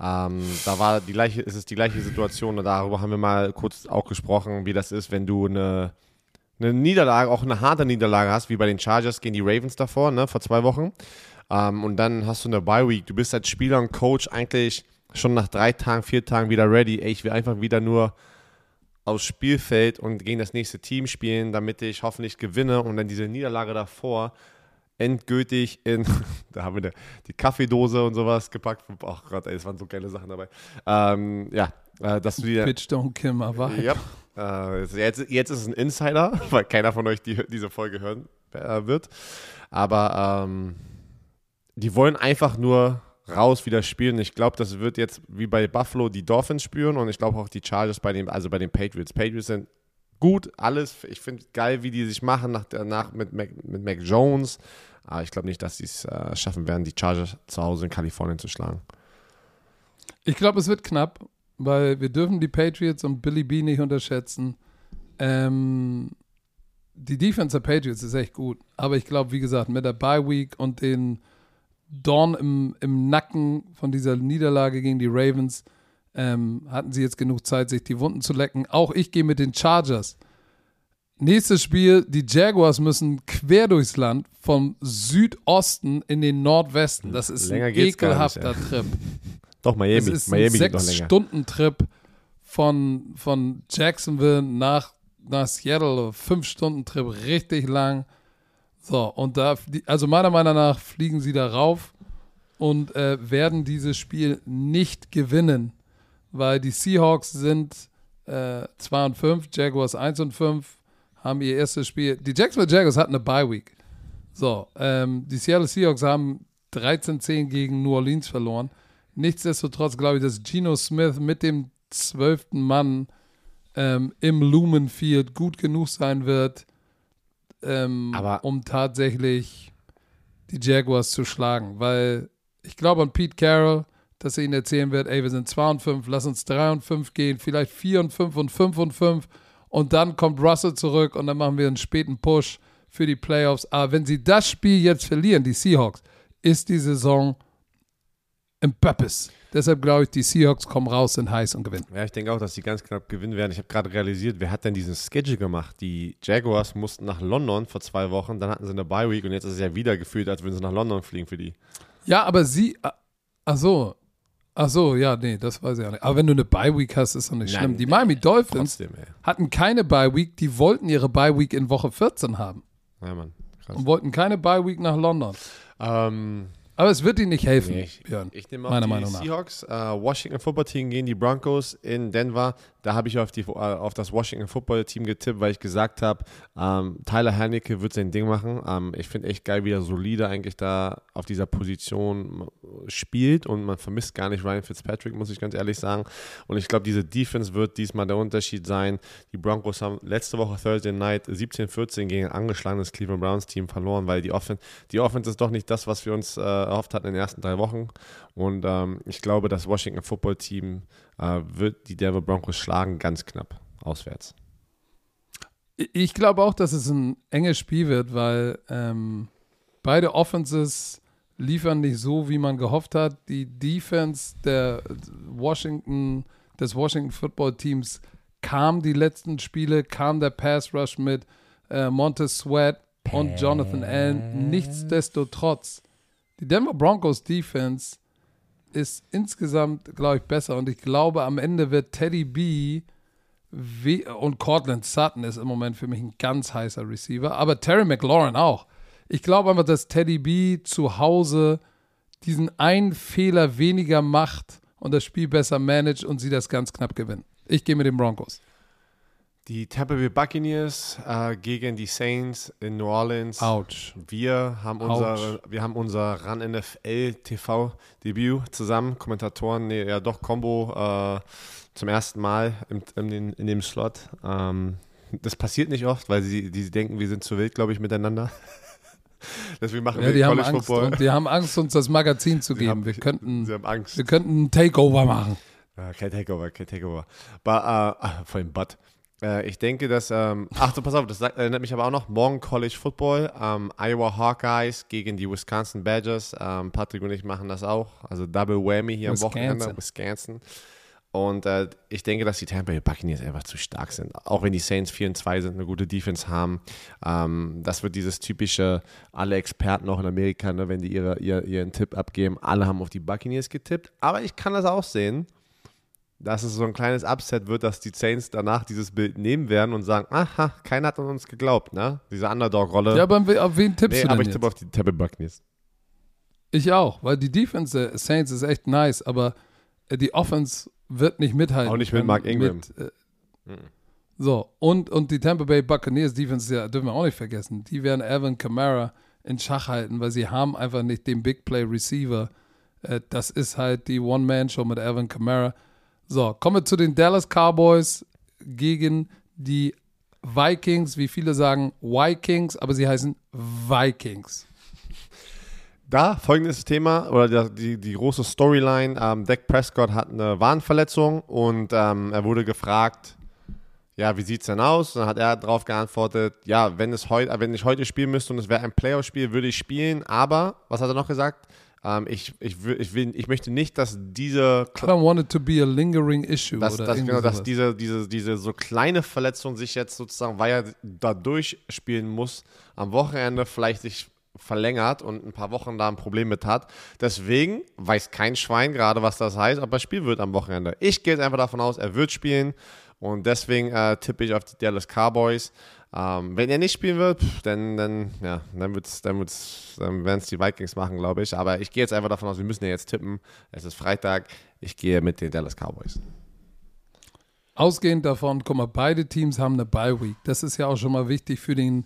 [SPEAKER 2] Es ist die gleiche Situation und darüber haben wir mal kurz auch gesprochen, wie das ist, wenn du eine Niederlage, auch eine harte Niederlage hast, wie bei den Chargers gegen die Ravens davor, ne, vor 2 Wochen. Und dann hast du eine Bye-Week. Du bist als Spieler und Coach eigentlich schon nach 3 Tagen, 4 Tagen wieder ready. Ey, ich will einfach wieder nur aufs Spielfeld und gegen das nächste Team spielen, damit ich hoffentlich gewinne. Und dann diese Niederlage davor endgültig da haben wir die Kaffeedose und sowas gepackt. Ach Gott, ey, es waren so geile Sachen dabei. Dass du die...
[SPEAKER 1] Bitch, don't kill my vibe.
[SPEAKER 2] Ja, jetzt ist es ein Insider, weil keiner von euch diese Folge hören wird. Aber die wollen einfach nur raus wieder spielen. Ich glaube, das wird jetzt wie bei Buffalo die Dolphins spüren und ich glaube auch die Chargers bei den Patriots. Patriots sind gut, alles. Ich finde geil, wie die sich machen mit Mac Jones. Aber ich glaube nicht, dass sie es schaffen werden, die Chargers zu Hause in Kalifornien zu schlagen.
[SPEAKER 1] Ich glaube, es wird knapp, weil wir dürfen die Patriots und Billy B nicht unterschätzen. Die Defense der Patriots ist echt gut. Aber ich glaube, wie gesagt, mit der Bye Week und den Dorn im Nacken von dieser Niederlage gegen die Ravens hatten sie jetzt genug Zeit, sich die Wunden zu lecken. Auch ich gehe mit den Chargers. Nächstes Spiel, die Jaguars müssen quer durchs Land vom Südosten in den Nordwesten. Das ist
[SPEAKER 2] länger
[SPEAKER 1] ein
[SPEAKER 2] nicht,
[SPEAKER 1] ekelhafter Trip.
[SPEAKER 2] Doch, Miami.
[SPEAKER 1] Es ist
[SPEAKER 2] Miami
[SPEAKER 1] ein
[SPEAKER 2] geht noch länger.
[SPEAKER 1] 6-Stunden-Trip von Jacksonville nach Seattle. 5-Stunden-Trip, richtig lang. So, und also meiner Meinung nach fliegen sie da rauf und werden dieses Spiel nicht gewinnen, weil die Seahawks sind 2-5, Jaguars 1-5, haben ihr erstes Spiel. Die Jacksonville Jaguars hatten eine Bye Week. So, die Seattle Seahawks haben 13-10 gegen New Orleans verloren. Nichtsdestotrotz glaube ich, dass Geno Smith mit dem 12. Mann im Lumen Field gut genug sein wird, um tatsächlich die Jaguars zu schlagen. Weil ich glaube an Pete Carroll, dass er ihnen erzählen wird, ey, wir sind 2-5, lass uns 3-5 gehen, vielleicht 4-5 und 5-5 und dann kommt Russell zurück und dann machen wir einen späten Push für die Playoffs. Aber wenn sie das Spiel jetzt verlieren, die Seahawks, ist die Saison im Pöppes. Deshalb glaube ich, die Seahawks kommen raus, sind heiß und gewinnen.
[SPEAKER 2] Ja, ich denke auch, dass sie ganz knapp gewinnen werden. Ich habe gerade realisiert, wer hat denn diesen Schedule gemacht? Die Jaguars mussten nach London vor 2 Wochen, dann hatten sie eine Bye Week und jetzt ist es ja wieder gefühlt, als würden sie nach London fliegen für die.
[SPEAKER 1] Ja, aber ach so, ja, nee, das weiß ich auch nicht. Aber wenn du eine Bye Week hast, ist doch nicht schlimm. Die Miami Dolphins hatten keine Bye Week, die wollten ihre Bye Week in Woche 14 haben.
[SPEAKER 2] Ja, Mann, krass.
[SPEAKER 1] Und wollten keine Bye Week nach London. Aber es wird ihnen nicht helfen, Björn.
[SPEAKER 2] Ich nehme auch die Seahawks, Washington Football Team gegen die Broncos in Denver. Da habe ich auf das Washington Football Team getippt, weil ich gesagt habe, Tyler Heinicke wird sein Ding machen. Ich finde echt geil, wie er solide eigentlich da auf dieser Position spielt und man vermisst gar nicht Ryan Fitzpatrick, muss ich ganz ehrlich sagen. Und ich glaube, diese Defense wird diesmal der Unterschied sein. Die Broncos haben letzte Woche Thursday Night 17-14 gegen ein angeschlagenes Cleveland Browns Team verloren, weil die Offense ist doch nicht das, was wir uns erhofft hatten in den ersten 3 Wochen. Und ich glaube, das Washington Football Team wird die Denver Broncos schlagen, ganz knapp auswärts.
[SPEAKER 1] Ich glaube auch, dass es ein enges Spiel wird, weil beide Offenses liefern nicht so, wie man gehofft hat. Die Defense des Washington Football Teams kam die letzten Spiele, kam der Pass Rush mit Montez Sweat und Jonathan Allen. Nichtsdestotrotz, die Denver Broncos Defense ist insgesamt, glaube ich, besser. Und ich glaube, am Ende wird Teddy B und Cortland Sutton ist im Moment für mich ein ganz heißer Receiver. Aber Terry McLaurin auch. Ich glaube einfach, dass Teddy B zu Hause diesen einen Fehler weniger macht und das Spiel besser managt und sie das ganz knapp gewinnen. Ich gehe mit den Broncos.
[SPEAKER 2] Die Tampa Bay Buccaneers gegen die Saints in New Orleans.
[SPEAKER 1] Ouch.
[SPEAKER 2] Wir haben unser RAN NFL TV Debüt zusammen, Kommentatoren, Combo zum ersten Mal in dem Slot. Das passiert nicht oft, weil die denken, wir sind zu wild, glaube ich, miteinander. Deswegen machen wir
[SPEAKER 1] College Football. Und die haben Angst, uns das Magazin zu geben. Wir könnten einen Takeover machen.
[SPEAKER 2] Kein Takeover. Vor allem Butt. Ich denke, dass, pass auf, das erinnert mich aber auch noch, morgen College Football, Iowa Hawkeyes gegen die Wisconsin Badgers, Patrick und ich machen das auch, also Double Whammy hier am Wochenende, Wisconsin. Und ich denke, dass die Tampa Bay Buccaneers einfach zu stark sind, auch wenn die Saints 4-2 sind, eine gute Defense haben. Das wird dieses typische, alle Experten auch in Amerika, ne, wenn die ihren Tipp abgeben, alle haben auf die Buccaneers getippt, aber ich kann das auch sehen, dass es so ein kleines Upset wird, dass die Saints danach dieses Bild nehmen werden und sagen, aha, keiner hat an uns geglaubt, ne? Diese Underdog-Rolle.
[SPEAKER 1] Ja, aber auf wen tippst du denn
[SPEAKER 2] aber ich
[SPEAKER 1] jetzt?
[SPEAKER 2] tippe auf die Tampa Buccaneers.
[SPEAKER 1] Ich auch, weil die Defense der Saints ist echt nice, aber die Offense wird nicht mithalten.
[SPEAKER 2] Auch nicht mit Mark Ingram.
[SPEAKER 1] So, und die Tampa Bay Buccaneers Defense, ja, dürfen wir auch nicht vergessen, die werden Alvin Kamara in Schach halten, weil sie haben einfach nicht den Big Play Receiver. Das ist halt die One-Man-Show mit Alvin Kamara. So, kommen wir zu den Dallas Cowboys gegen die Vikings, wie viele sagen Vikings, aber sie heißen Vikings.
[SPEAKER 2] Da folgendes Thema oder die große Storyline. Dak Prescott hat eine Wadenverletzung und er wurde gefragt, ja, wie sieht es denn aus? Und dann hat er darauf geantwortet, ja, wenn ich heute spielen müsste und es wäre ein Playoff-Spiel, würde ich spielen, aber, was hat er noch gesagt? Ich möchte nicht, dass diese
[SPEAKER 1] I don't want it to be a lingering issue.
[SPEAKER 2] dass
[SPEAKER 1] sowas.
[SPEAKER 2] diese so kleine Verletzung sich jetzt sozusagen, weil er da durchspielen muss, am Wochenende vielleicht sich verlängert und ein paar Wochen da ein Problem mit hat. Deswegen weiß kein Schwein gerade, was das heißt, ob er spielen wird am Wochenende. Ich gehe jetzt einfach davon aus, er wird spielen und deswegen tippe ich auf die Dallas Cowboys. Wenn er nicht spielen wird, dann werden es die Vikings machen, glaube ich. Aber ich gehe jetzt einfach davon aus, wir müssen ja jetzt tippen. Es ist Freitag. Ich gehe mit den Dallas Cowboys.
[SPEAKER 1] Ausgehend davon, guck mal, beide Teams haben eine Bye-Week. Das ist ja auch schon mal wichtig für den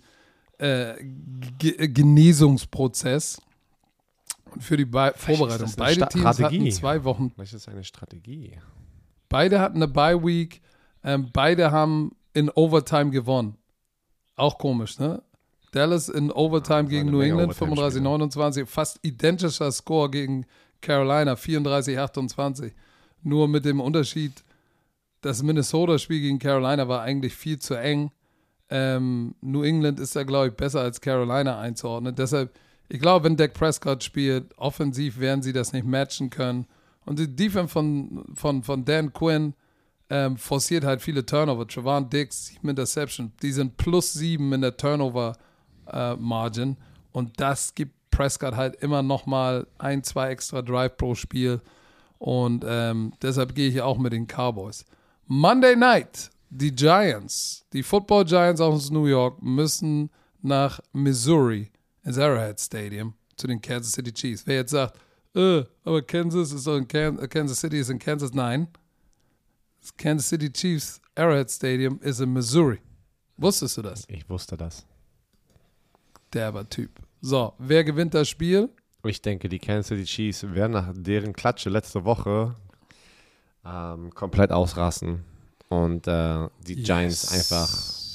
[SPEAKER 1] Genesungsprozess und für die Vorbereitung. Beide Teams hatten 2 Wochen.
[SPEAKER 2] Was ist eine Strategie?
[SPEAKER 1] Beide hatten eine Bye-Week. Beide haben in Overtime gewonnen. Auch komisch, ne? Dallas in Overtime gegen New England, 35-29. Fast identischer Score gegen Carolina, 34-28. Nur mit dem Unterschied, das Minnesota-Spiel gegen Carolina war eigentlich viel zu eng. New England ist da, glaube ich, besser als Carolina einzuordnen. Deshalb, ich glaube, wenn Dak Prescott spielt, offensiv werden sie das nicht matchen können. Und die Defense von Dan Quinn forciert halt viele Turnover. Trevon Diggs, 7 Interception. Die sind +7 in der Turnover-Margin. Und das gibt Prescott halt immer noch mal 1-2 extra Drive pro Spiel. Und deshalb gehe ich auch mit den Cowboys. Monday Night, die Giants, die Football Giants aus New York, müssen nach Missouri ins Arrowhead Stadium zu den Kansas City Chiefs. Wer jetzt sagt, aber Kansas City ist in Kansas, nein. Das Kansas City Chiefs Arrowhead Stadium ist in Missouri. Wusstest du das?
[SPEAKER 2] Ich wusste das.
[SPEAKER 1] Derber Typ. So, wer gewinnt das Spiel?
[SPEAKER 2] Ich denke, die Kansas City Chiefs werden nach deren Klatsche letzte Woche komplett ausrasten und die Giants einfach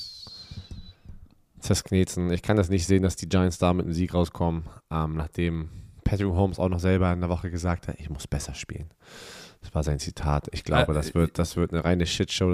[SPEAKER 2] zersknetzen. Ich kann das nicht sehen, dass die Giants da mit einem Sieg rauskommen, nachdem Patrick Mahomes auch noch selber in der Woche gesagt hat, ich muss besser spielen. Das war sein Zitat. Ich glaube, das wird eine reine Shitshow.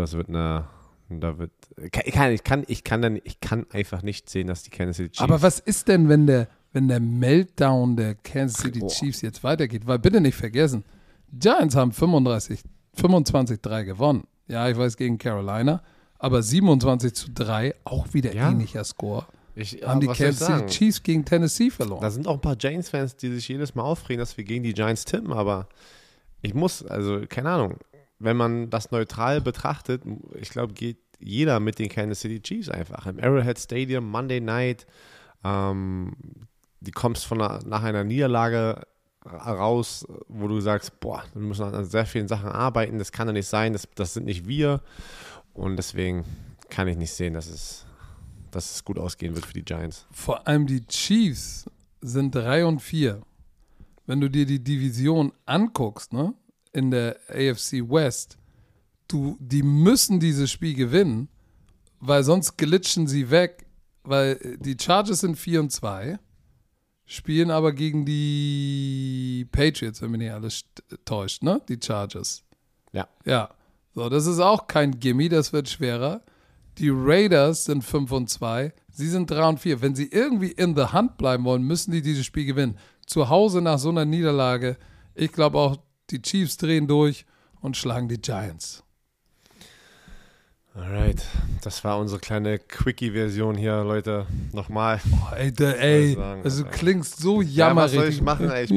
[SPEAKER 2] Ich kann einfach nicht sehen, dass die Kansas City Chiefs.
[SPEAKER 1] Aber was ist denn, wenn der Meltdown der Kansas City Chiefs jetzt weitergeht? Weil bitte nicht vergessen, Giants haben 25-3 gewonnen. Ja, ich weiß, gegen Carolina, aber 27-3, auch wieder ähnlicher Score. Haben die Kansas City Chiefs gegen Tennessee verloren.
[SPEAKER 2] Da sind auch ein paar Giants-Fans, die sich jedes Mal aufregen, dass wir gegen die Giants tippen, aber keine Ahnung, wenn man das neutral betrachtet, ich glaube, geht jeder mit den Kansas City Chiefs einfach. Im Arrowhead Stadium, Monday Night, die kommst nach einer Niederlage raus, wo du sagst, wir müssen an sehr vielen Sachen arbeiten, das kann ja nicht sein, das sind nicht wir und deswegen kann ich nicht sehen, dass es gut ausgehen wird für die Giants.
[SPEAKER 1] Vor allem die Chiefs sind 3-4. Wenn du dir die Division anguckst, ne, in der AFC West, die müssen dieses Spiel gewinnen, weil sonst glitschen sie weg, weil die Chargers sind 4-2, spielen aber gegen die Patriots, wenn mich nicht alles täuscht, ne, die Chargers.
[SPEAKER 2] Ja.
[SPEAKER 1] Ja, so, das ist auch kein Gimme, das wird schwerer. Die Raiders sind 5-2, sie sind 3-4. Wenn sie irgendwie in the hunt bleiben wollen, müssen die dieses Spiel gewinnen. Zu Hause nach so einer Niederlage, ich glaube auch, die Chiefs drehen durch und schlagen die Giants.
[SPEAKER 2] Alright, das war unsere kleine Quickie-Version hier, Leute. Nochmal.
[SPEAKER 1] Oh, ey,
[SPEAKER 2] sagen,
[SPEAKER 1] also du
[SPEAKER 2] Alter.
[SPEAKER 1] klingst so
[SPEAKER 2] Ja, was
[SPEAKER 1] jammerig.
[SPEAKER 2] soll ich machen, ey?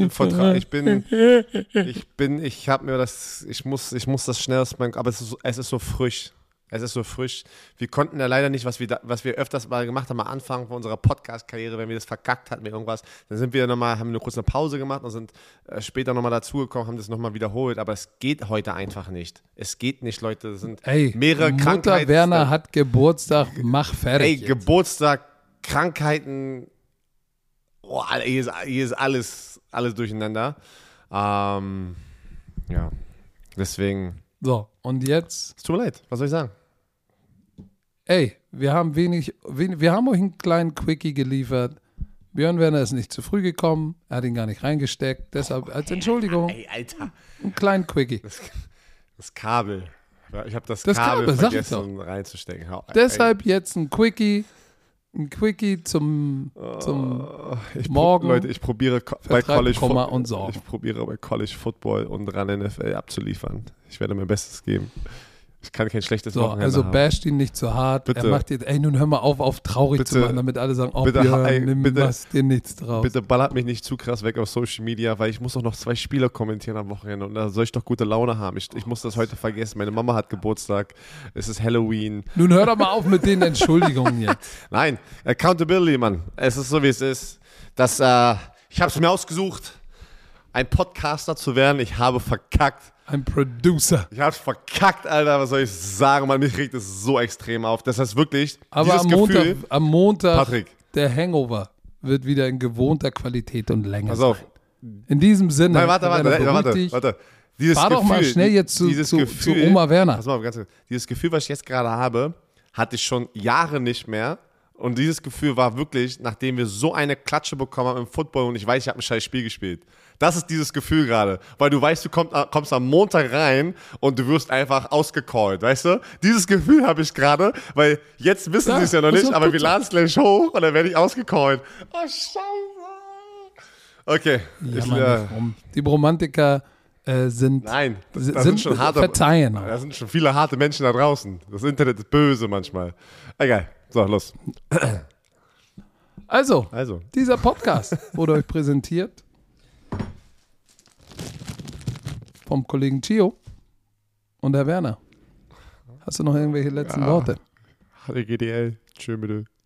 [SPEAKER 2] Ich habe mir das, ich muss das schnellst, aber es ist so frisch. Es ist so frisch. Wir konnten ja leider nicht, was wir öfters mal gemacht haben, am Anfang von unserer Podcast-Karriere, wenn wir das verkackt hatten mit irgendwas, dann sind wir nochmal, haben eine kurze Pause gemacht und sind später nochmal dazugekommen, haben das nochmal wiederholt, aber es geht heute einfach nicht. Es geht nicht, Leute, es sind mehrere
[SPEAKER 1] Mutter
[SPEAKER 2] Krankheiten.
[SPEAKER 1] Werner hat Geburtstag, mach fertig.
[SPEAKER 2] Ey,
[SPEAKER 1] jetzt.
[SPEAKER 2] Geburtstag, Krankheiten, hier ist alles durcheinander. Ja, deswegen,
[SPEAKER 1] So, und jetzt,
[SPEAKER 2] es tut mir leid, was soll ich sagen?
[SPEAKER 1] ey, wir haben wir haben euch einen kleinen Quickie geliefert. Björn Werner ist nicht zu früh gekommen, er hat ihn gar nicht reingesteckt, deshalb als Entschuldigung,
[SPEAKER 2] Ey, Alter.
[SPEAKER 1] einen kleinen Quickie.
[SPEAKER 2] Das Kabel. Ich habe das
[SPEAKER 1] Kabel,
[SPEAKER 2] Kabel
[SPEAKER 1] sag ich
[SPEAKER 2] vergessen reinzustecken.
[SPEAKER 1] Deshalb jetzt ein Quickie zum Morgen.
[SPEAKER 2] Leute, ich probiere bei
[SPEAKER 1] Vertreib
[SPEAKER 2] College
[SPEAKER 1] Komma und Sorgen.
[SPEAKER 2] Ich probiere bei College Football und ran NFL abzuliefern. Ich werde mein Bestes geben. Ich kann kein schlechtes
[SPEAKER 1] So,
[SPEAKER 2] Wochenende
[SPEAKER 1] also
[SPEAKER 2] haben.
[SPEAKER 1] basht ihn nicht zu hart.
[SPEAKER 2] Bitte.
[SPEAKER 1] Er macht jetzt, ey, nun hör mal auf traurig
[SPEAKER 2] Bitte.
[SPEAKER 1] zu machen, damit alle sagen, oh
[SPEAKER 2] Bitte,
[SPEAKER 1] Björn,
[SPEAKER 2] ey,
[SPEAKER 1] nimm
[SPEAKER 2] bitte.
[SPEAKER 1] was dir nichts draus.
[SPEAKER 2] Bitte ballert mich nicht zu krass weg auf Social Media, weil ich muss auch noch 2 Spieler kommentieren am Wochenende und da soll ich doch gute Laune haben. Ich muss das heute vergessen. Meine Mama hat Geburtstag, es ist Halloween.
[SPEAKER 1] Nun hör doch mal auf mit den Entschuldigungen jetzt.
[SPEAKER 2] Nein, Accountability, Mann. Es ist so, wie es ist. Ich habe es mir ausgesucht, ein Podcaster zu werden. Ich habe verkackt.
[SPEAKER 1] Ein Producer.
[SPEAKER 2] Ich habe es verkackt, Alter. Was soll ich sagen, Mann? Mich regt es so extrem auf. Das heißt wirklich,
[SPEAKER 1] Aber
[SPEAKER 2] dieses Gefühl,
[SPEAKER 1] am Montag,
[SPEAKER 2] Patrick.
[SPEAKER 1] der Hangover wird wieder in gewohnter Qualität und Länge
[SPEAKER 2] Pass auf.
[SPEAKER 1] sein. In diesem Sinne.
[SPEAKER 2] Nein, warte.
[SPEAKER 1] beruhig dich.
[SPEAKER 2] Dieses
[SPEAKER 1] Fahr doch mal schnell jetzt zu Oma Werner.
[SPEAKER 2] Pass mal, ganz kurz. Dieses Gefühl, was ich jetzt gerade habe, hatte ich schon Jahre nicht mehr. Und dieses Gefühl war wirklich, nachdem wir so eine Klatsche bekommen haben im Football und ich weiß, ich habe ein scheiß Spiel gespielt. Das ist dieses Gefühl gerade. Weil du weißt, du kommst am Montag rein und du wirst einfach ausgecallt, weißt du? Dieses Gefühl habe ich gerade, weil jetzt wissen sie es ja noch nicht, aber wir laden es gleich hoch und dann werde ich ausgecallt. Oh, Scheiße. Okay.
[SPEAKER 1] Die Bromantiker sind,
[SPEAKER 2] Nein, da
[SPEAKER 1] sind
[SPEAKER 2] sind schon harte,
[SPEAKER 1] verzeihen.
[SPEAKER 2] da sind schon viele harte Menschen da draußen. Das Internet ist böse manchmal. Egal. So, los.
[SPEAKER 1] Also,
[SPEAKER 2] Also.
[SPEAKER 1] dieser Podcast wurde euch präsentiert vom Kollegen Chio und Herr Werner. Hast du noch irgendwelche letzten Worte?
[SPEAKER 2] HDGDL. Tschö, bitte.